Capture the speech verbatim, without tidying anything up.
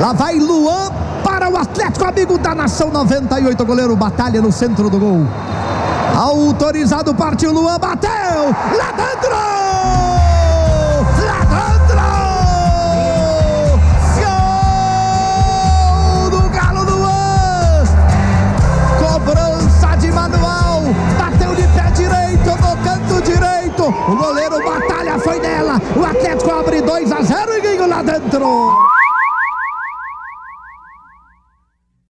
Lá vai Luan para o Atlético Amigo da Nação, noventa e oito, goleiro Batalha no centro do gol. Autorizado, partiu Luan, bateu, lá dentro! Lá dentro! Gol do Galo Luan! Cobrança de manual, bateu de pé direito, no canto direito, o goleiro Batalha foi nela, o Atlético abre dois a zero e ganhou lá dentro.